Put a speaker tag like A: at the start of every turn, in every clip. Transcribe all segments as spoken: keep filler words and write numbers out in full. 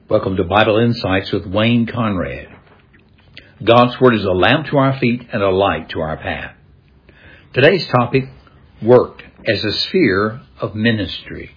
A: Welcome to Bible Insights with Wayne Conrad. God's Word is a lamp to our feet and a light to our path. Today's topic, work as a sphere of ministry.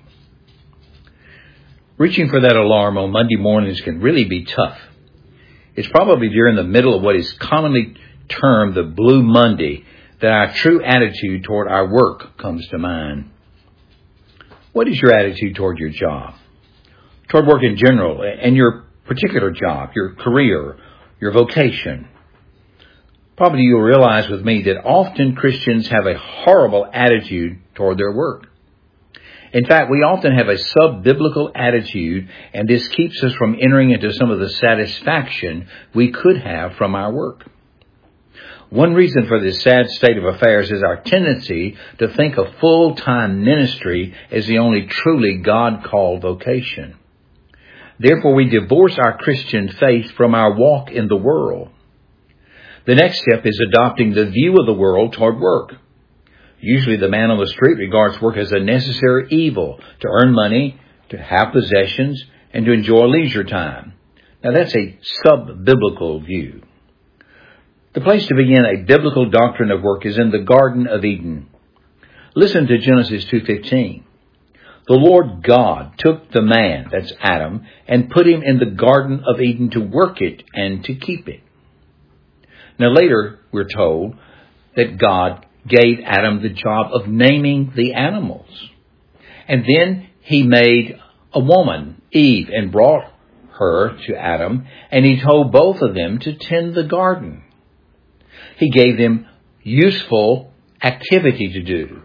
A: Reaching for that alarm on Monday mornings can really be tough. It's probably during the middle of what is commonly termed the Blue Monday that our true attitude toward our work comes to mind. What is your attitude toward your job? Toward work in general, and your particular job, your career, your vocation? Probably you'll realize with me that often Christians have a horrible attitude toward their work. In fact, we often have a sub-biblical attitude, and this keeps us from entering into some of the satisfaction we could have from our work. One reason for this sad state of affairs is our tendency to think of full-time ministry as the only truly God-called vocation. Therefore, we divorce our Christian faith from our walk in the world. The next step is adopting the view of the world toward work. Usually the man on the street regards work as a necessary evil to earn money, to have possessions, and to enjoy leisure time. Now that's a sub-biblical view. The place to begin a biblical doctrine of work is in the Garden of Eden. Listen to Genesis two fifteen. The Lord God took the man, that's Adam, and put him in the Garden of Eden to work it and to keep it. Now later we're told that God gave Adam the job of naming the animals. And then he made a woman, Eve, and brought her to Adam, and he told both of them to tend the garden. He gave them useful activity to do.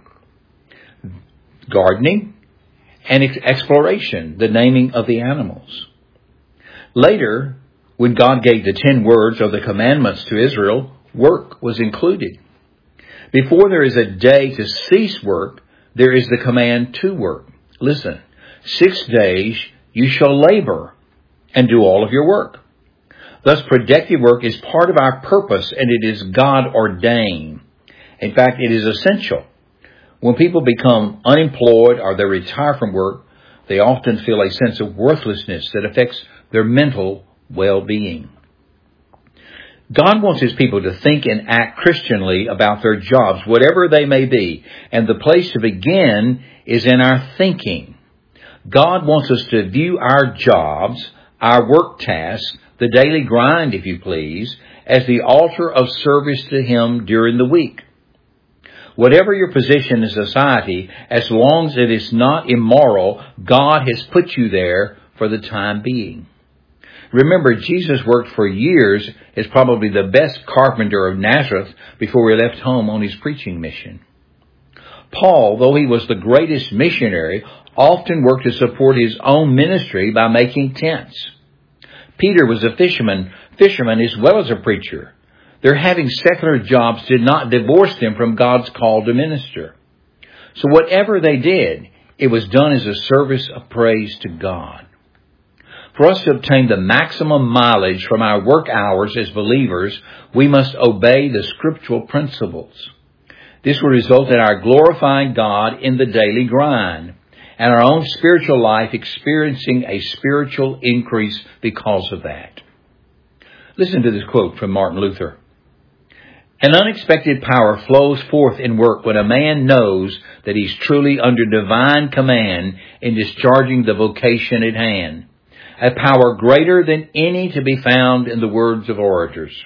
A: Gardening and exploration, the naming of the animals. Later, when God gave the ten words or the commandments to Israel, work was included. Before there is a day to cease work, there is the command to work. Listen, six days you shall labor and do all of your work. Thus, productive work is part of our purpose, and it is God ordained. In fact, it is essential. When people become unemployed or they retire from work, they often feel a sense of worthlessness that affects their mental well-being. God wants His people to think and act Christianly about their jobs, whatever they may be, and the place to begin is in our thinking. God wants us to view our jobs, our work tasks, the daily grind, if you please, as the altar of service to Him during the week. Whatever your position in society, as long as it is not immoral, God has put you there for the time being. Remember, Jesus worked for years as probably the best carpenter of Nazareth before he left home on his preaching mission. Paul, though he was the greatest missionary, often worked to support his own ministry by making tents. Peter was a fisherman, fisherman as well as a preacher. Their having secular jobs did not divorce them from God's call to minister. So whatever they did, it was done as a service of praise to God. For us to obtain the maximum mileage from our work hours as believers, we must obey the scriptural principles. This will result in our glorifying God in the daily grind, and our own spiritual life experiencing a spiritual increase because of that. Listen to this quote from Martin Luther. An unexpected power flows forth in work when a man knows that he's truly under divine command in discharging the vocation at hand, a power greater than any to be found in the words of orators.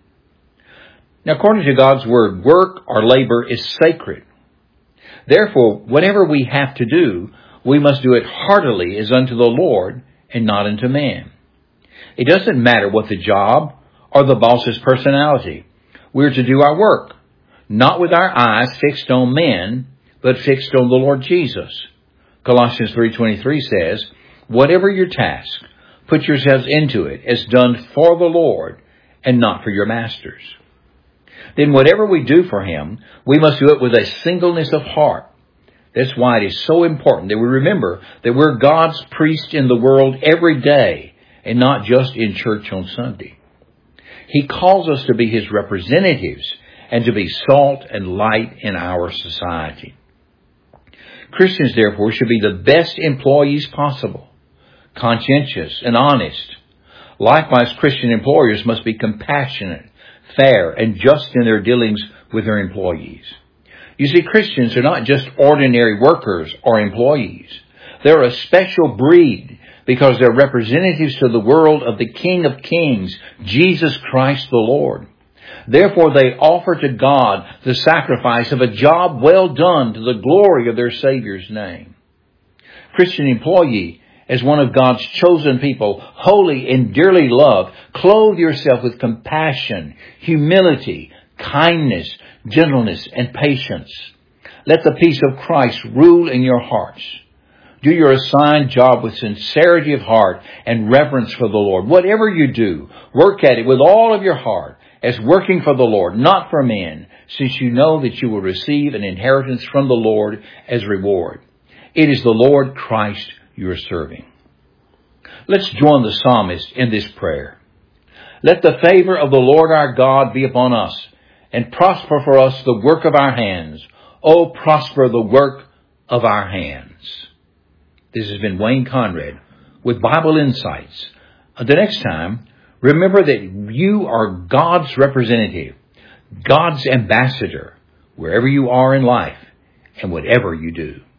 A: Now, according to God's Word, work or labor is sacred. Therefore, whatever we have to do, we must do it heartily as unto the Lord and not unto man. It doesn't matter what the job or the boss's personality. We're to do our work, not with our eyes fixed on men, but fixed on the Lord Jesus. Colossians three twenty-three says, whatever your task, put yourselves into it as done for the Lord and not for your masters. Then whatever we do for Him, we must do it with a singleness of heart. That's why it is so important that we remember that we're God's priest in the world every day and not just in church on Sunday. He calls us to be His representatives and to be salt and light in our society. Christians, therefore, should be the best employees possible. conscientious, and honest. Likewise, Christian employers must be compassionate, fair, and just in their dealings with their employees. You see, Christians are not just ordinary workers or employees. They're a special breed because they're representatives to the world of the King of Kings, Jesus Christ the Lord. Therefore, they offer to God the sacrifice of a job well done to the glory of their Savior's name. Christian employee, as one of God's chosen people, holy and dearly loved, clothe yourself with compassion, humility, kindness, gentleness, and patience. Let the peace of Christ rule in your hearts. Do your assigned job with sincerity of heart and reverence for the Lord. Whatever you do, work at it with all of your heart, as working for the Lord, not for men, since you know that you will receive an inheritance from the Lord as reward. It is the Lord Christ you are serving. Let's join the psalmist in this prayer. Let the favor of the Lord our God be upon us, and prosper for us the work of our hands. Oh, prosper the work of our hands. This has been Wayne Conrad with Bible Insights. Until next time, remember that you are God's representative, God's ambassador, wherever you are in life and whatever you do.